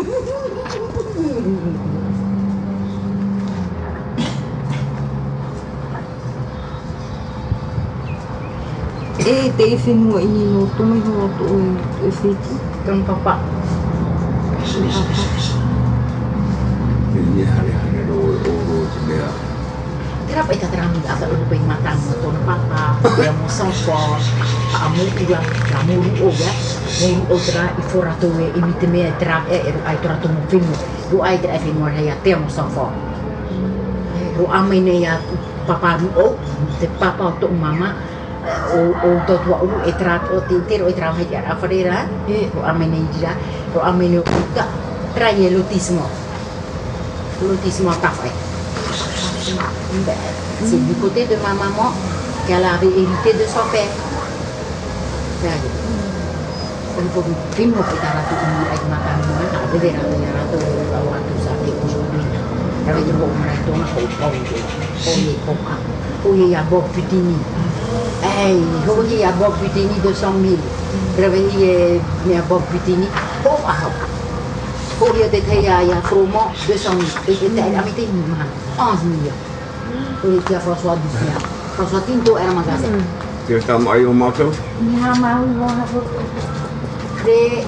Te whenua I no tumi hoa to e whiti. Tōn papa. Ni hare ro te mea. Tera pa ita tera mga ata ulo pa yung matang mo tōn papa. Kaya mo sangpa. Aamu ua. Aamu ruo ya. Nei ruo tera I fora to e imite mea tera ai tora to mo whenua. Ru ai tera whenua hea te mo sangpa. Ru amai nei a papa ruo. Te papa o tō mama. O totua uru e tra o te intero e tra hai te ara wharera o amene I dira o amene o uta trai e lotismo tawhai c'est du côté de ma maman qu'elle avait hérité de son père on peut primo que t'as raté une avec ma femme t'as de vera de rato a tout ça et aujourd'hui avec le bon maratona o ia bob putini ei hoje ia bob putini 200.000 travaillé mea bob putini oh ah hoje te ia promo 200.000 et te amite man 11 millions hoje que François Dupia François Tinto era magasin Te está mai o mātou? ni ha mau mo ha de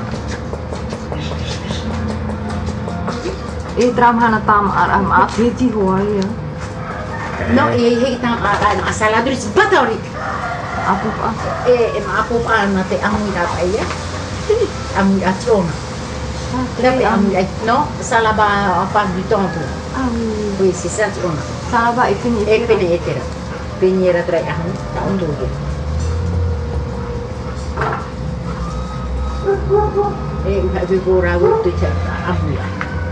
E tramhana tama aram a whiti hoa ia. no e tang a saladris batori Apupa. e ma apupa na te amira ia amira trona Tapi amira no salaba pas du temple oui c'est ça trona Salaba I whini e pene etera peniera tra a ta un due e ha vi gora wo te amira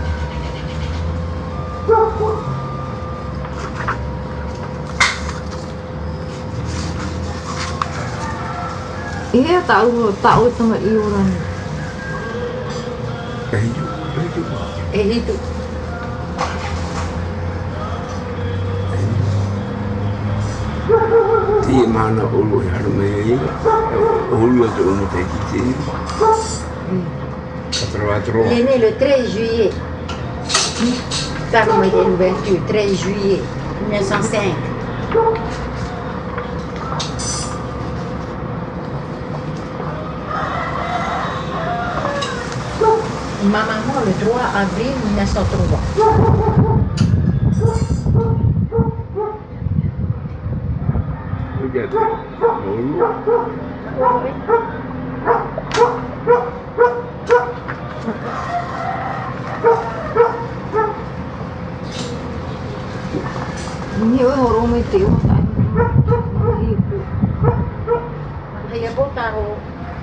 Ia tau tama I orang. itu Ti mana ulu haru me ulu te ulu te kiti. Katro. il est né le 13 juillet Carlo est l'ouverture 13 juillet 1905 Ma maman le 3 avril 1903. Regarde. Ulu. Ni o horo me te o tai. Ia botaro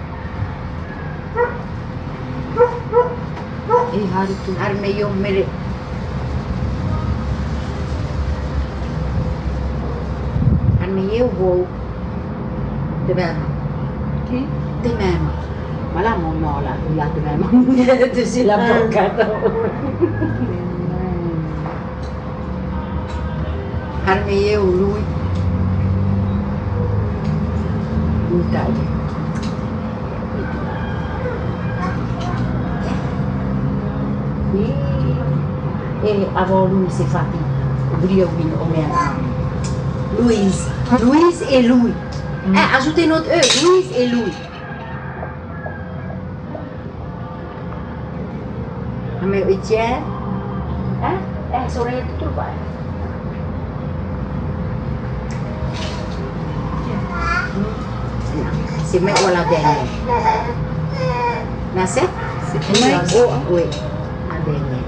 E hari tu. armeio mere. Armeio vou de même. Ki? De même. Voilà mon nom là, il y a de même. Tu sais la bocca. Armeio lui. Italia. E avant lui c'est Fatih. Briovin Omer. Louise. Louise et Louis. Ajoutez notre E. Louise et Louis. Mais Etienne. Hein? Ça aurait été tout bas. C'est même la dernière. La 7? C'est la Oui, la dernière.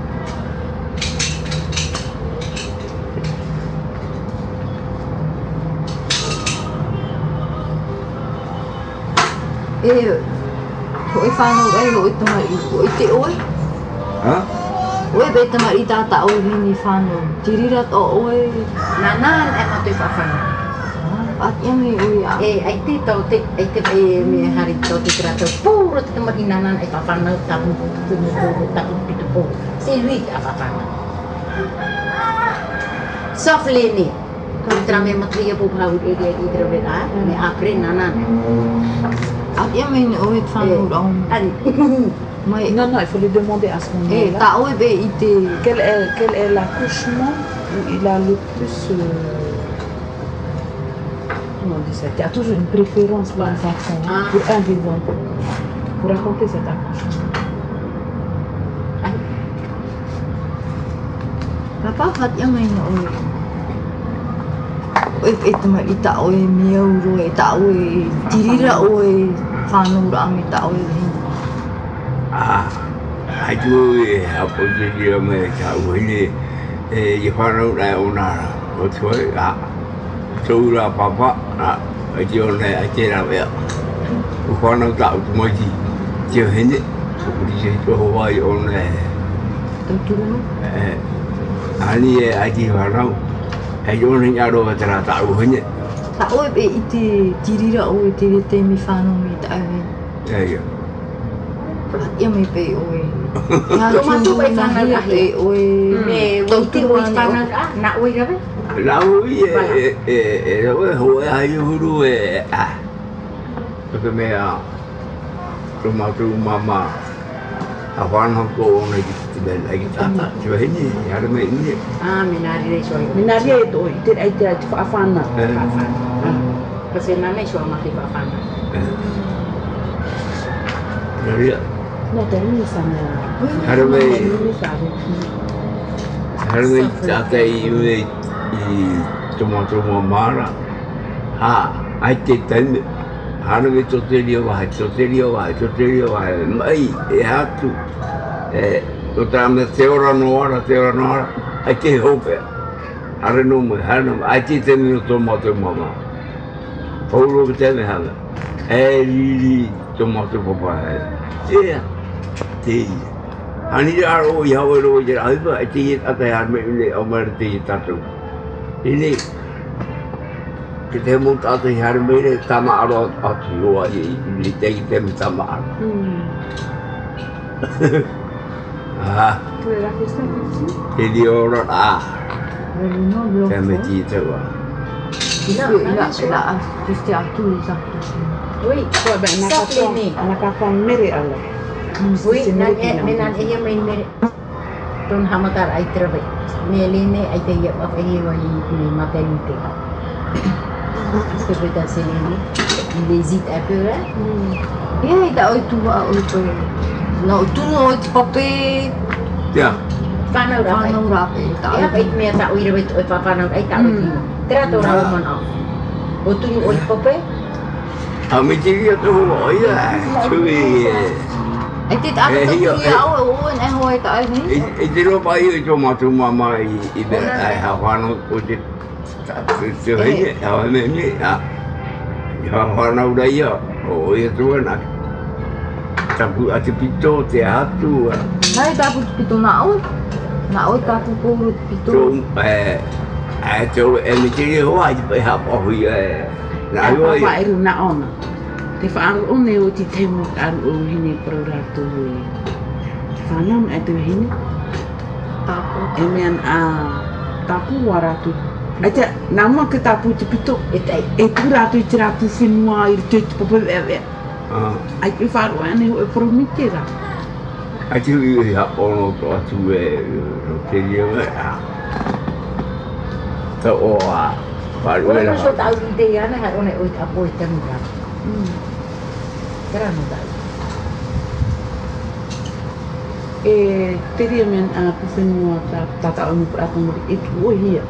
Hoi whanau e hoi tamari hoi te oe. Ha? Oe be tamari tata oe hini whanau. Tirirat o oe. Nanan e matoi whawhana. At yame oe a. Ai te tau te, ai te me hari tau te tera puro te tamari nanan e whawhana tamu puro tamu pitu puro. C'est lui qui a whawhana. Sauf l'aîné. Quand tu me matria pour pas vous aider à dire mais après nanan. At yame ni oe whanau rau. Ani. Mai Non, il faut le demander à ce moment-là. ta'o e be i te Quel est l'accouchement où il a le plus... comment on dit ça? Tu as toujours une préférence pour les enfants, hein, pour un des enfants. Pour raconter cet accouchement. Papa fat ia mai na oi. E te mai i ta'o e miauro e ta'o e tirira o e whanura me ta'o e hini. Ai tu e hapo dia me ka wini e whanau rai o nara o toi tūra papa ai te ona ai te rawe o whanau ta o tumaiti te hene o kuri se to Hawaii o ne Tau turunu? ani e ai te whanau ai ona ngaro e tera ta o hene Ta'o e be i te tirira o e te te mi whanau me ta'o e hini. Fat ia mai pe o e. Nga Tomato tūru e na whanau hia ahi. pe o e. Me Tau wite turu o i ane o. whanau na oi rawe. Lau e rawe hoa hai huru e Paka mea tomatu mama a whanau ko ona ki te bela ai ki tata tua hene hara me ine Minari rei soa i. Minaria e toi, te ai te whaafana. Kasi nanay soa maki whawhana. Ria No, te rini sana. hara me Rini sabe. hara me tata i ue i tomatu mamara ai te tane hara me toteri o wahai mai e hatu o tāna te ora noara ai te hope hara no me ai te tane o tomatu mama Paulo ke tēne hana. Riri tomatu papa te Ani aro i hawa ro i raiva e te ata ia me ule o mara te tatu. Ini ke te mo tata i hara me re tama aro atu roa i te i te mi tama aro. Tu es la fiesta ici? Te di ora No bloko. te me ti te wa. Ila tusti atu i sakta. Oi, Poi beh, una caffa mere alla. oi, menan e mai mere. Ton hamatar ai trabe. Meline ai te ia whawhi wa i maternité. Est-ce que je vais t'enseigner? Il hésite un peu, hein? Ia i ta oi tua oi koe. No tunu o te pape. Tia, Whanau rawe. Whanau rape. Ia pai mea ta oi rawe oi whanau ai ta oi tino. Tera tō rau man au. O tunu oi pape? a me te ria te hoa o ia. Tui E te ata tui au e oen e hoa i ta ai ni. e te ropa i o tomatu mama i me ai ha whanau o te te hene, hawa me me, ha whanau rai ia, o ia tuana. Tapu a te pito, te hatu, Nai tapu pito na au. Na au tapu kouru pito. tō e me te ria hoa i te pai hapa hui na aua Papa i. eru na ona. Te whaaru o ne o ti teimu aru o hine pro rātou e. Whanau e te hine. Tapu. E mean a tapu wa rātou. Ai te, nā mua ke tapu te pito. E tai. E tu rātou i te rātou whenua i te te papai ea. Ai te wharu ane o e promite rā. A te hui i hapa ono tō atu te ria me, tā o wharu e Oi, la. no so tau i te ana ha one oi apo i tanu rā. Tera no tau. E te ria mean a whenua tata o mupu rātou mori e tu o hia.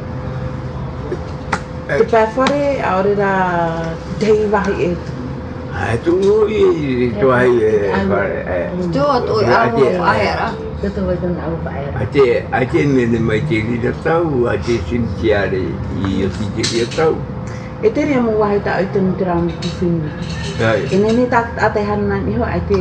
Te pāwhare a ore rā tei wahi e tu. Ai tu i tō ai whare. Tō atu i au o aera. Toto vai tona au paera. A te mene mai te rira tau, a te sintiare i o ti te ria tau. E te ria mo wahi ta o tonu te rāmu ku whenua. E nene tā ate hana ni ho ai te...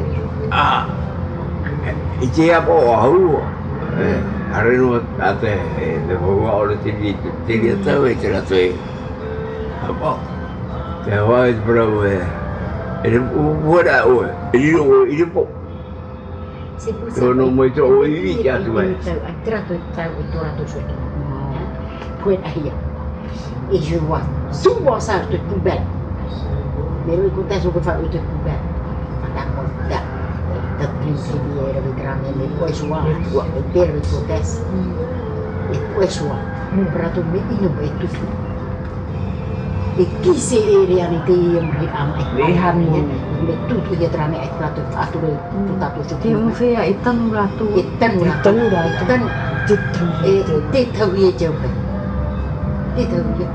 I te apa o ahua. Areno a te honga ora te ria tau e te rato e. Apa. Te hawa e te parau e. E te uwara oe. E riro o i ripo. Tō no mai tō o iwi ki atu e. Tera tō tau i tō rato soto. Koe ahia. Et je vois souvent ça de poubelle. Mais le côté je peux faire de poubelle. Riviera di grande e poi sua per il suo test e poi sua un prato io e tutto e chi se realmente yang ama Lihat ni. tutto dia trame e prato atur tutto Te un fea itan ratu. itan e te thawie jauh te thawie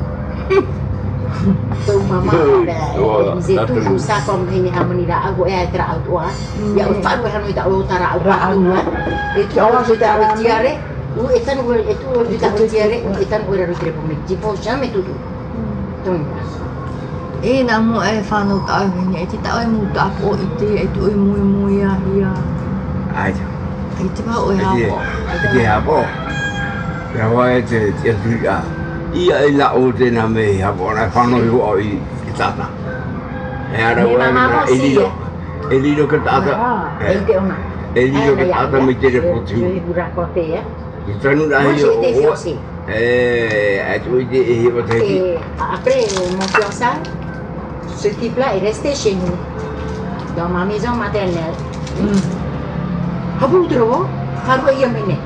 tu mama ada tu sa kom ini hamani da aku tra auto ya fa ko hanu da auto ra auto itu awak sudah berjiare itan itu sudah berjiare itan ora rutre pemik jipo jamais tudo tu E na mo e whanau ta au hini, e te tau e mu tapo i te, e tu e mui mui a hia. Ai, E te pau e hapo. te hapo. Ka wai te tuika. Ia i la o te na me hapo na whanau i o i tata. E ara wai na e lino ka tata. e te ona E lino ka tata me te repotu. e bura ko te ya I tanu na hi o. Tu i te e hiwa te ki. et après mon fiançailles ce type-là est resté chez nous dans ma maison maternelle habu tro haru ia mene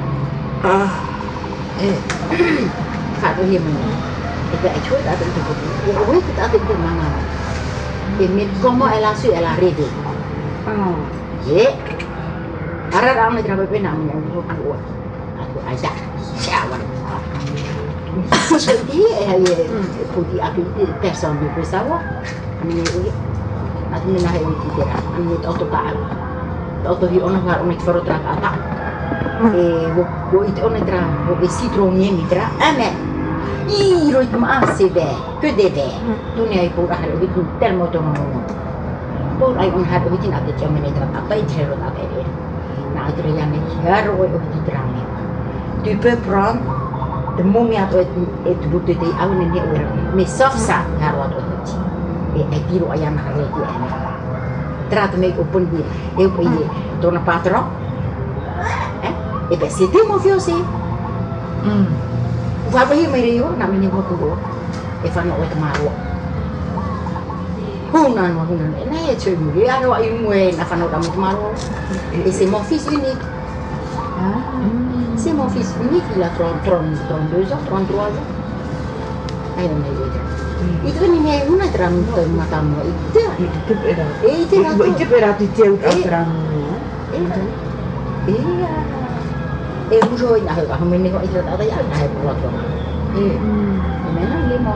E, haru ia mene et ben tu vois avec tout et oui tout avec tout maman et mais comment elle a su elle a rêvé ye ara ra me trabe pena me aku aja siapa Jadi, putih api personne ne peut savoir. Ini nak hewan tidak. Ini auto tak. Auto di orang har orang itu terang apa? Wo itu orang terang. Wo citronnya mitra. Ame. Iro itu masih be. Kedede. Dunia itu orang har itu termotomo. Por ay un har itu nak cuma mitra. Apa itu hero tak ada. Nah itu yang hero itu terang. Tu peux prendre de momia et butuh di awal ni orang. Mais sauf ça, harus ada. E tiro ayam hari itu ane. Trato me open dia. Eu pergi torna patron. E ben c'était mon fiancé. Vai pergi merio na mini moto. E fanno o tomaro. Hunan. Na e chegu. E aro ai mue na fanno da tomaro. E c'est mon fils unique. C'est mon fils unique, il a 32 ans, 33 ans. Ayo itu ni una terang matamu itu. Itu era. Itu era tu teu terang. Iya. Musuh nak aku meni kok itu tak ada yang ada buat tu. Memang lemo.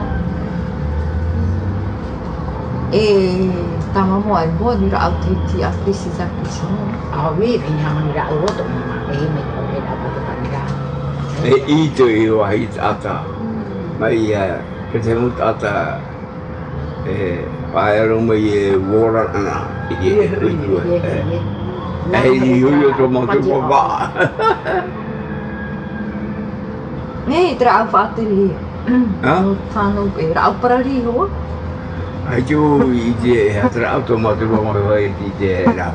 tama mo ay bo, di ra auti a precisa piso. Oui, puis hamani ra o to mama. Me ko era po panira. E ito i wa hit ata. Mai ketemu ata paero mai wora ana. Ie itu. Ni yo to mo to ba. Ne tra au fateri. Fano e ra para ri ho. Ayo ide hatra automato mo vai ide la.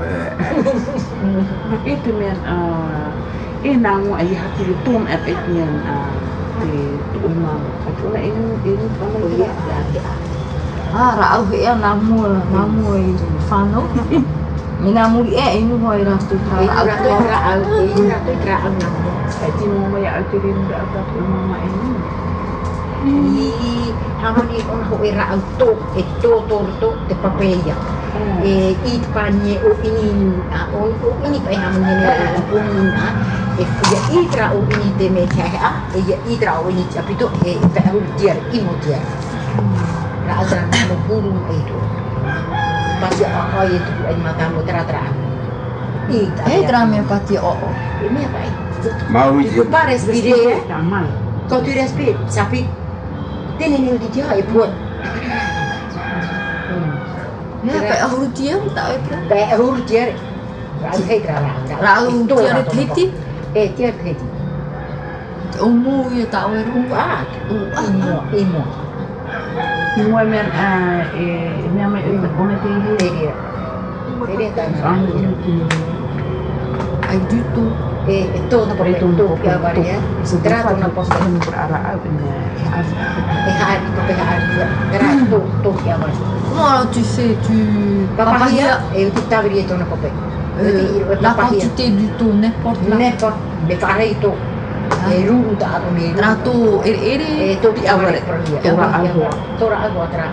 Itu men nang ai hati tum at etnian di umam. Aku na ini pala Ra au e namu e fano. Minamu inu ho ira tu tra au namu. Ati mo mai atirin da apa umama ini. Hamani on ho era auto e to de papaya. It panye o ini pa hamani ne ya itra o ini de me cha ya itra o ini apito pa o dia imotia. Ra azra no burung itu. Pasti apa itu ai matamu tra. Tra me pati o. Ini apa? Mau Tu peux pas respirer. Tamal. Quand tu respires, ça fait tenir di dia e buat. Ne pa au dia ta e tra. Kayak huruf dia. Rasa tra. Ra au dia titi. Dia titi. Umu ye ta o ru. Imo. Mo men me mai ona te Dia. Dia tak. Ai du tu. Todo por itu ya varia. Trato na posta ni berara abnya. hari era to ya varia. Comment tu fais tu Papaya e tu tavi dietro una coppa. La quantité du tout, n'importe là. N'importe, me fare itu. Eru tak aku ni. Trato Itu di awal Tora agua tra.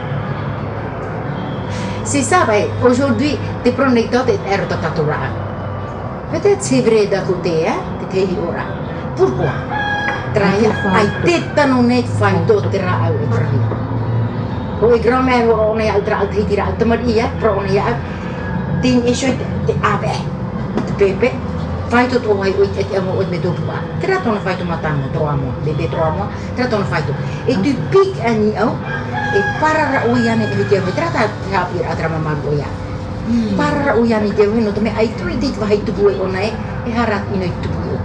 C'est ça, aujourd'hui, des producteurs ero tatatura. Peut-être c'est vrai d'un côté, de te ora. Pourquoi? Traia, ai tetta non è fatto tra au ebrahim. Poi grand-mère on est altra tira alta maria, pro on ya. Ting isu de ave. De pepe. Faito to ai oi e amo o me do ba. Trato no faito matamo troamo, bebe troamo, trato no faito. E tu pic ani au e para uyane e dia trata rapir atra mama goya. Para uyane dia no tome ai tu dit vai tu bue onai e harat ino tu bue.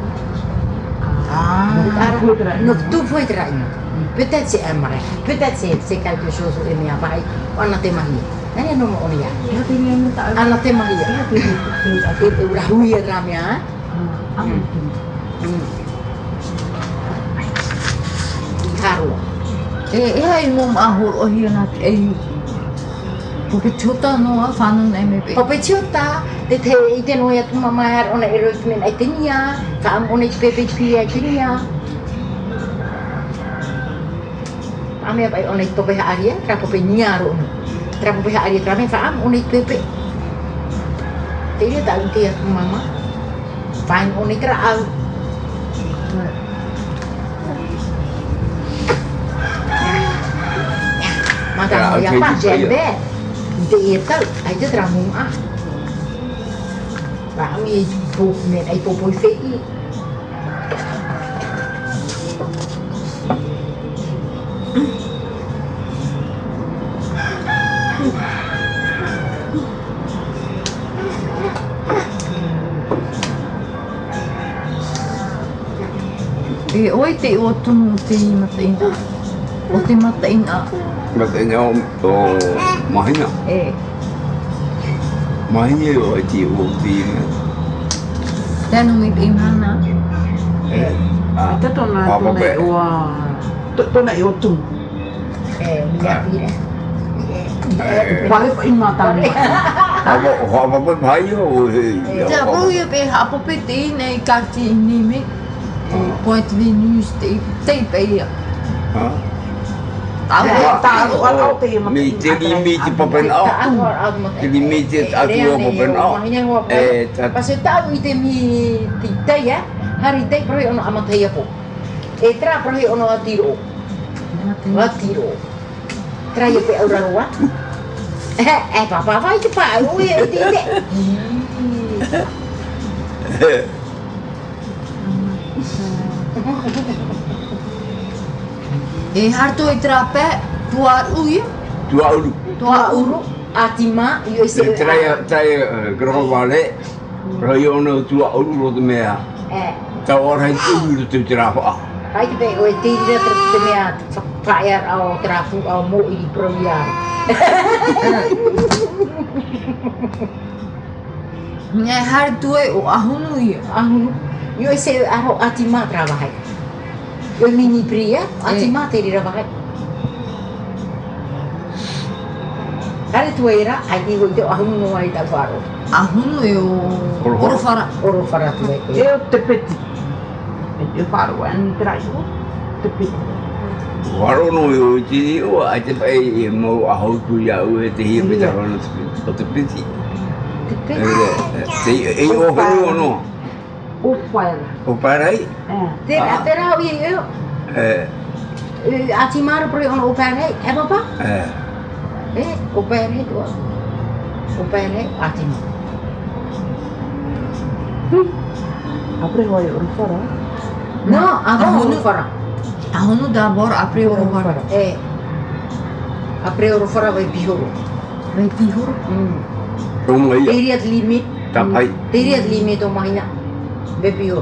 No tu foi traino. Peut-être c'est un marais, peut-être c'est quelque chose où il y a pas on a témoigné. Nani no mo onia. Ana témoigné. E ura huia ramia. Haro. E ai ngom ahur o hiana e Popechota no a fanun MP. Popechota de te ite no ya tu mama har ona erosmen etenia, ka am ona PPP etenia. Ame bai ona tope aria, tra pope nyaro. Tra pope aria tra me fa am ona PP. Te dia tak unti ya tu mama. Fan ona tra au. Mata ya pa jembe. Dia tahu, aja teramung ah. Kami pun net, ai pun fei. Oi te o tunu te matain. O te matain a. Matain o mahina. Mahina o ti o ti. Dan mi imana. Tato na o tu. Minyak ni. Balik pa imatan. Apa bhai ho. Ja bo ye be ha po pe te nei ka ti ni me. Point Venus te pe. Mi limiti papen au. Limiti atu papen au. Pas tahu ite mi tita ya. Hari te pro ono amataya po. Tra pro ono atiro. Atiro. Tra ye pe ora roa. Papa vai te pa, ui tite. Harto e trape tua ui. Tua uru. Atima io se trai grovale. Però no tua uru de mea. Ta ora tu tu trafa. Ai te o te dire te mea fire au trafu au mo I proviar. Nge harto e o ahunu ia. Ahunu. Io se aro atima trabalhar. Eu mini pria, atima te rira vai. Kare tu era, ai digo te ahunu no ai ta faro. Ahunu e o orofara tu e. Eu te peti. Eu faro an traio. Te peti. Waro no yo ti o ai te pai mo a ho tu ya o te hi pe ta no te peti. Te o ho no. O fire. O parai? Terá o eu. Atimar pro ono o parai, é papa? O parai tu. O parai atimar. Apre vai o fora? Não, agora o fora. Ahunu da bor apre o fora. Apre o fora vai pihoro. Vai pihoro? Como aí? Teria limite. Tapai. Teria limite o mahina. Bebioro.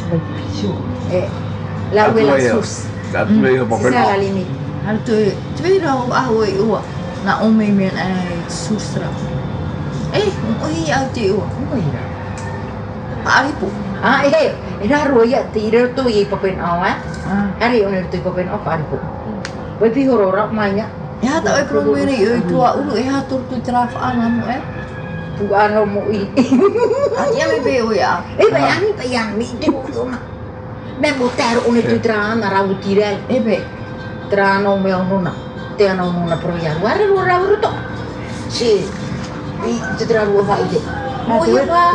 La Atu uela ia. sus. Atu ia papen Sisa au. la limite. Harto e te rau aho e ua. Na ome men ai sustra. Oi au te ua. Paripo. Era roya tira tu i papen au Hari oner tu papen au paripo. Bebi horora manya. Ya ta e promere e tua ulu e hatur tu traf ana mo e. puano mo i. Ia me pe o ia. Ebe ani pa yang mi te mo na. Me mo tero one tu tra na ra utire. Ebe. Tra no me ono na. Te ano no na pro ya. Guarda lo ra bruto. Si. I te tra lo fa ide. Mo ia ba.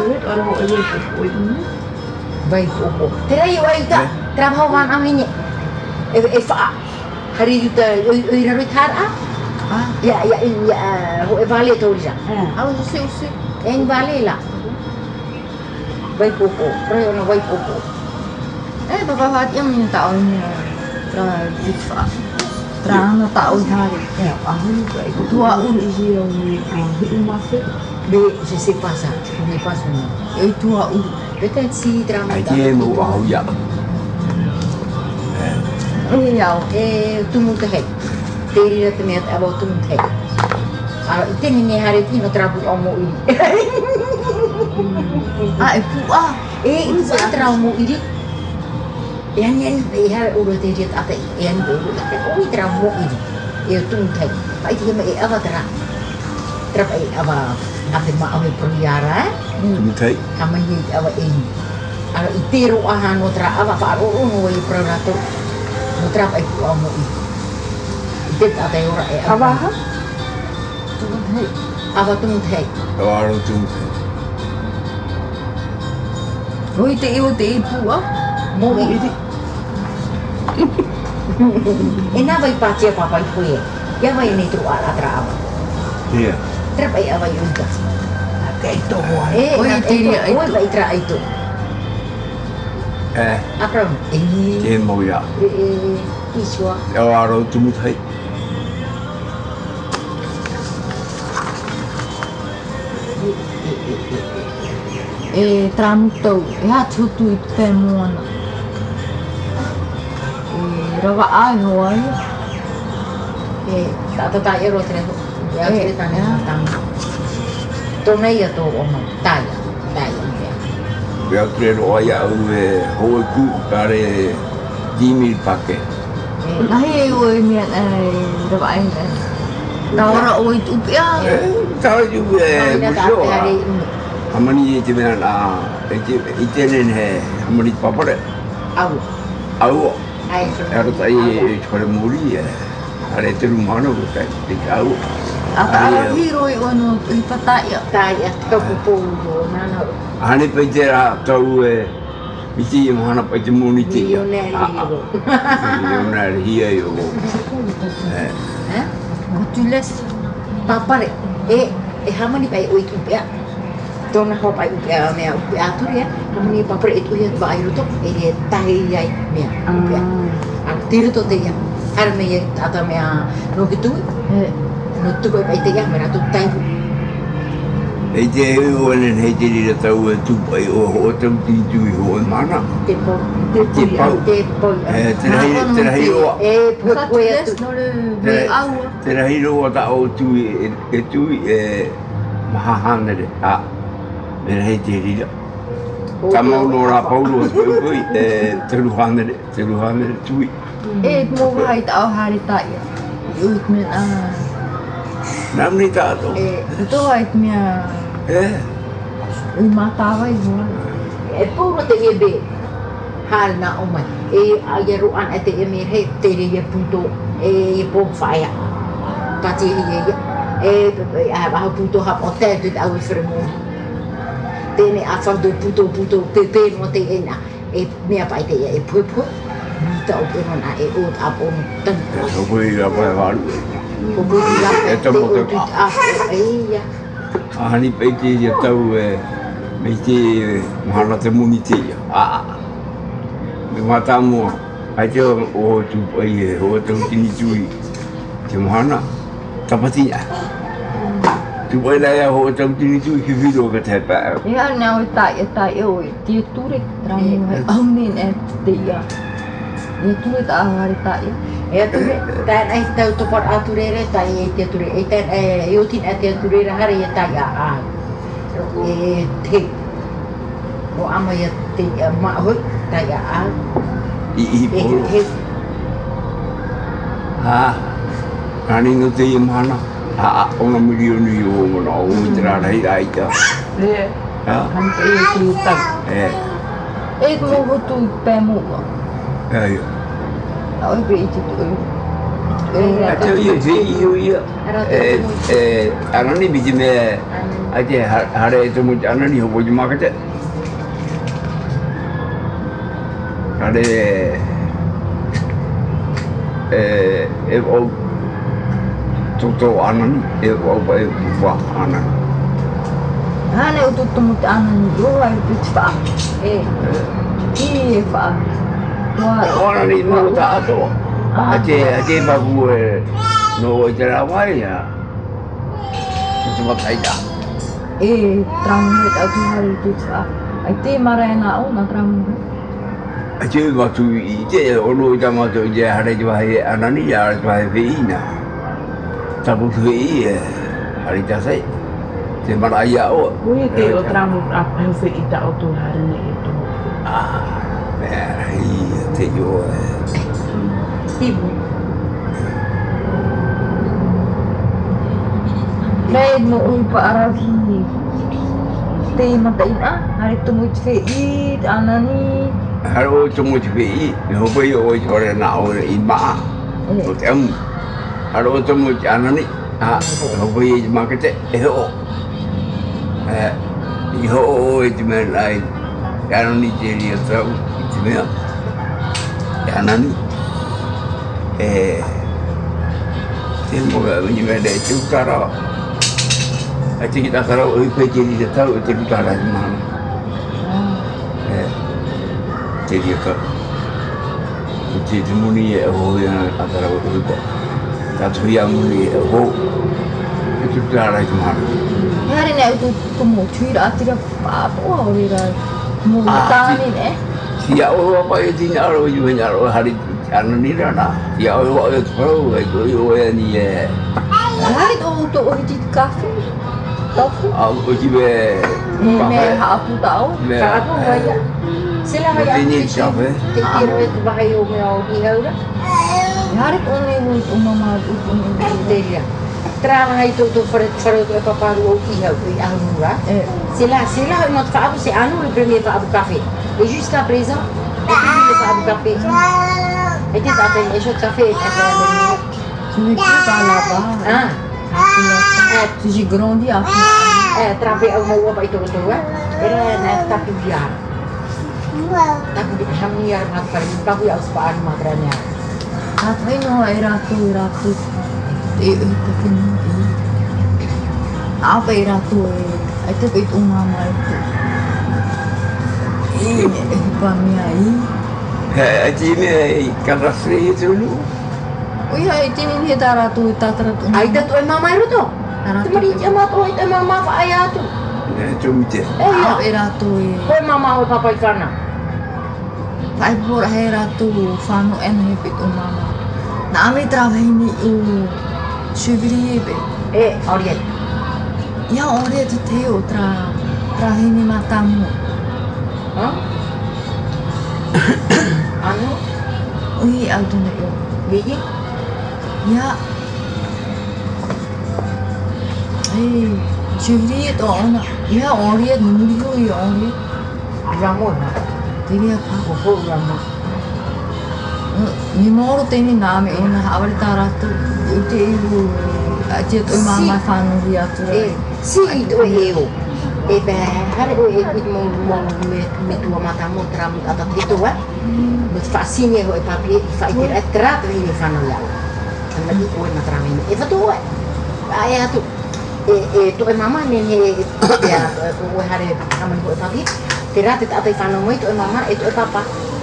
Vai poco. Te ra yo ai ta. Trabajo van a mine. E fa. Hari juta oi ra tar a. Ya ho e vale to já. Ah, você. Em vale lá. Vai poco. Pero no vai poco. Baba ia me tao niya. Tra ditfa. Tra na tao hari. Ya, ahli ko ay Tua un isiyo ni umase. Be je sais pas ça. Je connais pas son nom. E tua u. Peut-être si drama. Ai te mo au ya. E iau. Tu mu te hei. Te rira te mea abo tu mu te hei. Ara i teni ne hare tino trabu o mo iri. E pua. I tu sa tra o mo iri. E ani e hare uro te rira ate. E ani e uro ate. O i tra mo iri. E tu mu te hei. Pa i te me e ava tra. Tra pa e ava ate ma ave proiara. Tu tai. Kama ni ava e ni. Ara i te ro aha no tra ava pa ro no i prorato. No tra pa i pu o mo iri. Dit ate ora e ava. Abaha? Ava tu mu te hei. Aro tu. Oi te iu te pua. Mo iri. E na vai patia papai foi. Ya vai ni tru ala tra ava. Ia. Tra pai ava yuga. Kay to ho. Oi, tiri ai Oi vai tra ai tu. Apram. Te mo ya. Iswa. Aro tu tai. Tranu tau. E ha tutu i te moana. Rawa ai hoa ia. Ta ta ero tre. Ya tre ta ne ta. To nei ya to o mo. Ta ya. Ta ya. Ia tre ro ya u ho ku kare Jimmy pake. Nahi e oi mea rawa ai. Naora oi tupia. Tau ju Na ta busho. ta ri. Amani te mena na e te nen he amani papare. Au. Au. Ai. Era tai kore muri are te rumano ko tai te au. Aka hiro i ono i pataia. Ta ya to pu na na. Ane pe te ra tau miti mohana pe te moni te. Millionaire hia yo. Tu laisses papare. E hamani pai oi tu pia. Tona ho pai pia mea pia tu ya. Hamani papare itu ya bai ruto e tai ai mea. Pia. Ang tiro to te ya. Har me ya ata mea no gitu. No tu pai te ya mera tu tai. E te uen he te rira tau tu pai o tau ti tui ho mana. Te po. Te po. Te rahi o. E po po ya tu. No le me aua. Te rahi o ta o tui e tui mahahanere. Me rahi te rira. Tama no ra paulo koi te ruhanere tui. E mo hai tau hari taia. Ut men Namni tato. to ai mea i matawa i hoa. E puro te ebe hal na o mai. E ai ru an ate e me he te re punto e po faia. Pati e a punto ha hotel de au fremo. Tene a fa do punto pepe no te ena. E me apa te e po. Ta o no na e o a po tan. So poi la poi valu. O po la E tomo te a e ya. Ahani pe te ia tau me te mahana te muni te ia. Me mata mua. Ai te o tu pai o tau tini tui. Te mahana. Tapati ia. Tu pai la ia o tau tini tui ki viro ka te pa. E a nea o taia oi. Tia ture ramu hai. Aumin e te ia. E ture ta ahari taia. E ature, tan ai tau topor aturere tai e te ature. E tan e utin e te aturere hari e tai a. E te. O ama e te ma hoi tai a. I polo. He Ha. Rani no te ia mahana. Ona milioni o mana o tera nei ai ta. Le. Han te e tu tau. E mo hotu pe mo. Ai. Ai be iti tu. Ate ia. Anani bijime ate hare tu mu anani ho boju makate. Hare o Toto anan o wa anan. Hane o tutto mut anan yo ai pitfa. Ki fa. Wa Ora ni no ta to. Aje bagu no jara wai ya. Cuma saja. Tramu ta tu hari pitfa. Ai te marana o na tramu. Aje waktu ije ono jama to je hare jo hai anani ya hai veina. Tabu fei hari tasai. Te maraya o. Ui te o tramu apa eu fe ita o tu hari ni itu. Te yo. Ibu. Lain mo ui pa arahi. Te matain hari tu mu fei anani. Haro tumu fei no bai o ore na o ima. O tem. Haro tumu anani. No bai makate o. Iho o itimen lain. Anani jeri tau itimen. Anani. Temo ga ni mede chukara. Ati kita karo oi pe jeri tau te kara mana. Jeri ka. Uti muni o ya atara o ko. Ta tuya muni o. Itu kara mana. Hari ni itu tumu cuira atira pa o ora mu tani ne. Ya o apa itu nyaro ju nyaro hari anani rana. Ya o itu pro itu yo ni Hari tu iti kafe. Tofu. Uji be. Me hapu tau. Aku waya. Sila kaya Ini siapa? Tikiro itu bahayo me o dihaura. Hari ni umama Delia. Trabalha itu para o papá o que é o Almura. C'est là notre femme, c'est à nous le premier femme café. Et jusqu'à présent, le femme café. Et tu as fait les café et tu n'es plus pas là-bas. J'ai grandi à travailler au Maua itu betul kan? Era nak tapi biar. Tapi kami yang nak pergi tapi harus paham makranya. Tapi no era tu. Apa era tu? Itu itu mama itu. Ini kami ai. Aji ni kasri itu lu. Oh ya itu ni tara tu. Aida tu mama itu tu. Temari jama tu itu mama apa ayah tu. Cumce. Apa era tu? Kau mama atau papa ikana? Pai por era tu fano en itu mama. Nami trabalhei ni Chevriebe. Oriet. Ya Oriet te outra trabalhei ni Matamu. Anu? Ui alto na yo. Biji? Ya. Chevriebe to ona. Ya Oriet murió ya Oriet. Ramon. Diria pa. Oh Ramon. Ni moro teni name ona awal taratu ute ibu aje tu mama fanu dia tu. Si itu eu. Hari itu mau metua matamu teramut atau itu kan? Fascine ho papi fakir etrat ini fanu ya. Anda itu matram ini. Itu tu. Ayah tu. Tu mama ni ya hari kamu buat papi. Terat itu atau fanu itu mama itu papa.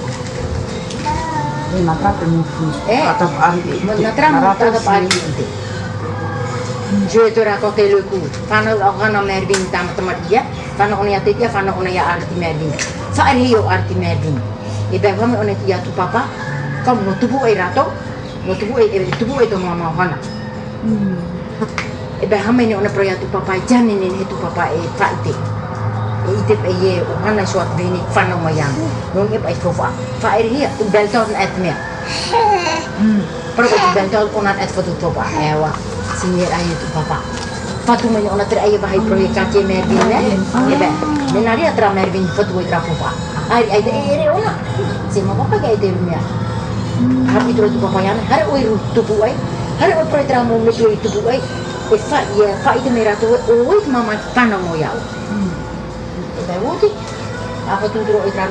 Matra temufu atau hari atau hari itu. Je te raconter le coup. Fano on a mervin tam tamadia, fano on ya tetia, fano on ya arti mervin. Fa rio arti mervin. E ben comme on est ya tu papa, comme no tubu e rato, no tubu e to mama hana. E ben hamene on pro ya tu papa jani ne tu papa e faite. Ite pe ye hana suat veni fano mayang. Non e pai fofa. Fa ria tu belton etme. Pero tu belton on at foto papa. Ewa. sinyer ai tu papa. Fatu me ona ter ai bahai proyek kaki Mervin ne. Ya ba. Menari atra Mervin fatu itra papa. Ai ai ere ona. Sema papa ga ide rumia. Har itu tu papa yana har oi tu buai. Har oi proyek tra mo me tu buai. E fa itu mera tu oi mama pana mo ya. Ba wuti. Apa tu dro itra.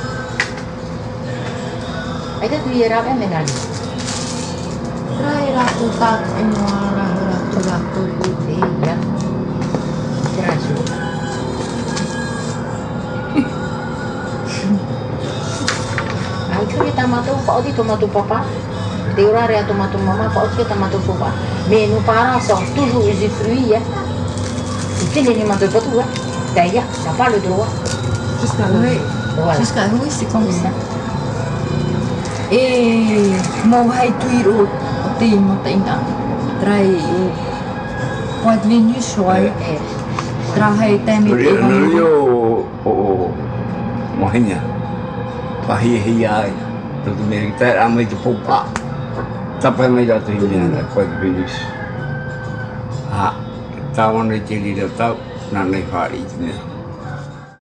Ai tu era ba menari. Rai ratu tak enuara ratu Iya. Terasu. Aku kita mato pak di tomato papa. Teorare a tomato mama pak kita mato papa. Menu para sont toujours usufruit ya. Itu ni mato patu ya. Daya, ça pas le droit. Jusqu'à oui. Voilà. Jusqu'à oui, c'est comme ça. Et mau hai tuiro o te mo te inga. Trai Pode vir soai. Trai tem Nuri o mohinha. Pahia tudo militar amai tu popa. Tapi mai dah tu ini ada pode vir. Ah, tahu ni jadi dah tahu nak naik hari ni.